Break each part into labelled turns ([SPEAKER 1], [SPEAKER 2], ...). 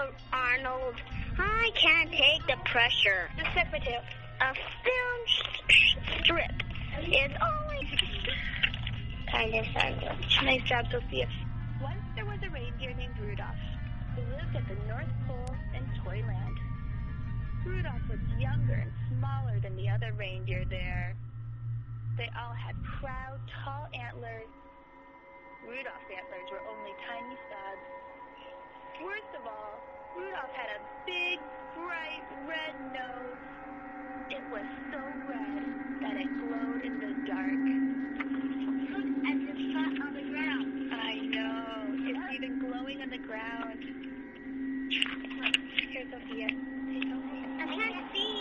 [SPEAKER 1] Arnold. I can't take the pressure.
[SPEAKER 2] The secretary.
[SPEAKER 1] A film strip is always kind of sandwich.
[SPEAKER 2] Nice job, Sophia. Once there was a reindeer named Rudolph who lived at the North Pole in Toyland. Rudolph was younger and smaller than the other reindeer there. They all had proud, tall antlers. Rudolph's antlers were only tiny stubs. Worst of all, Rudolph had a big, bright red nose. It was so red that it glowed in the dark.
[SPEAKER 1] Look at the spot on the ground.
[SPEAKER 2] I know. It's even glowing on the ground. Here, Sophia. Take a look.
[SPEAKER 1] I can't see.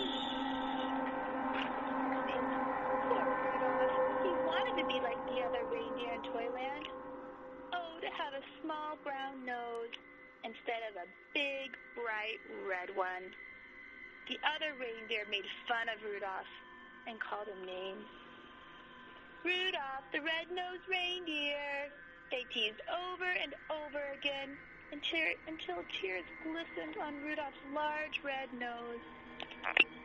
[SPEAKER 2] Poor Rudolph. He wanted to be like the other reindeer in Toyland. Oh, to have a small brown nose instead of a big, bright red one. The other reindeer made fun of Rudolph and called him names. Rudolph, the red-nosed reindeer. They teased over and over again until tears glistened on Rudolph's large red nose.